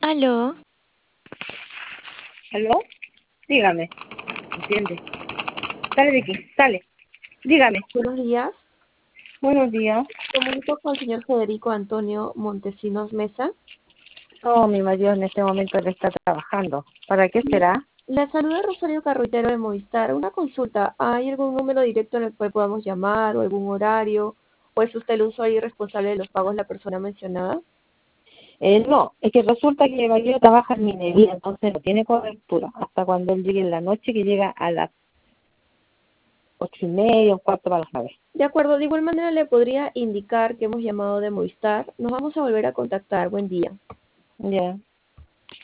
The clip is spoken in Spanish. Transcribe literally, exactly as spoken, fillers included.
Aló, ¿Aló? Dígame. ¿Entiende? Sale de aquí, sale. Dígame. Buenos días. Buenos días. Comunico con el señor Federico Antonio Montesinos Mesa. Oh, mi marido en este momento le está trabajando. ¿Para qué será? Le saluda Rosario Carruitero de Movistar. Una consulta. ¿Hay algún número directo en el cual podamos llamar o algún horario? ¿O es usted el usuario y responsable de los pagos de la persona mencionada? Eh, no, es que resulta que mi marido trabaja en minería, entonces no tiene cobertura. Hasta cuando él llegue en la noche, que llega a las ocho y media, un cuarto para las nueve. De acuerdo. De igual manera le podría indicar que hemos llamado de Movistar. Nos vamos a volver a contactar. Buen día. Ya.